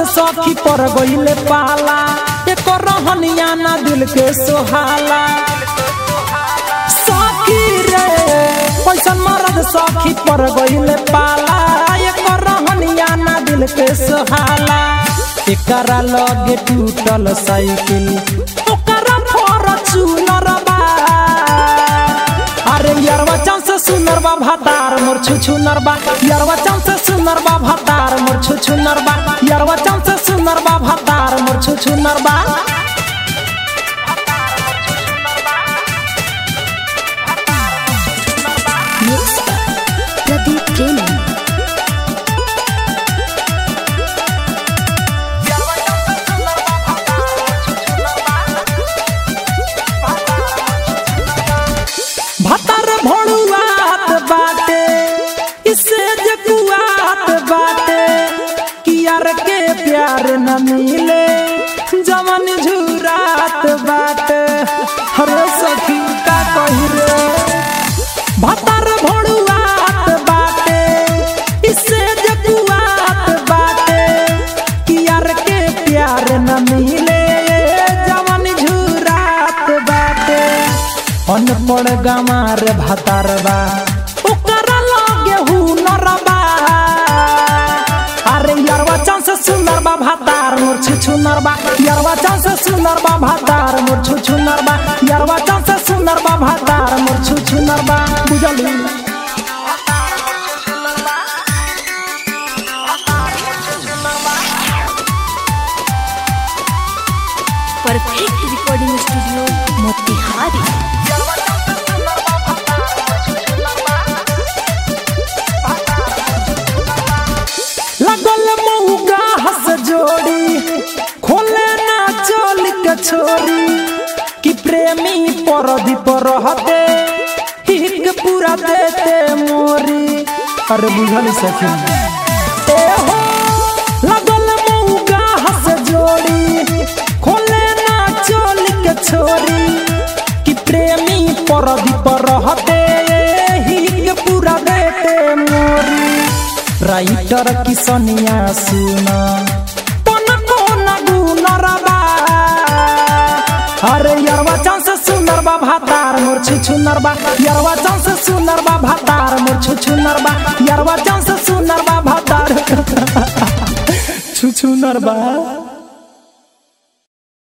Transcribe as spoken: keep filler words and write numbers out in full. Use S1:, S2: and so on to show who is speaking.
S1: सखी पर गईले पाला एको रहनिया ना दिल के सोहाला सखी रे पैसन मरद सखी पर गईले पाला एको रहनिया ना दिल के सोहाला एकरा लगे टूटल साइकिल ओकरा फॉर्च्यूनर बा अरे यारवा चांस सुनर बा भातार मोर छुछु नरबा यारवा चांस सुनर बा भातार मोर छुछु नरबा यारवा चांस सुनर बा भातार मोर छुछु नरबा
S2: प्रदीप प्रेमी
S1: भातार भोड़ुआत बाटे इससे जकुआत बाटे कियार के प्यार न मिले जमन झुरात बाटे हरे सखी का कही रे भातार भोड़ुआत बाटे इससे जकुआत बाटे कियार के प्यार न मिले जमन झुरात बाटे अनपढ़ गमार भातारबा ओकरा लगे हुनरबा अरे यारवा चांस सुनरबा भातार मोर छुछु नरबा यारवा चांस सुनरबा भातार मोर छुछु नरबा यारवा चांस सुनरबा भातार मोर छुछु नरबा बुझली
S2: परफेक्ट रिकॉर्डिंग स्टूडियो मोतिहारी
S1: लगल मौका हंस जोड़ी खोले ना चल के छोरी कि प्रेमी परदीप रहते हिक पूरा देते मोरी अरे बुझल सखी ए हो लगल मौका हंस जोड़ी खोले ना चल के छोरी कि प्रेमी परदीप रहते हिक पूरा देते मोरी राइटर किसनिया सुना पन कोन गुनरबा अरे यारवा चांस सुनरबा भातार मोर छुछु नरबा यारवा चांस सुनरबा भातार मोर छुछु नरबा यारवा चांस सुनरबा भातार छुछु नरबा।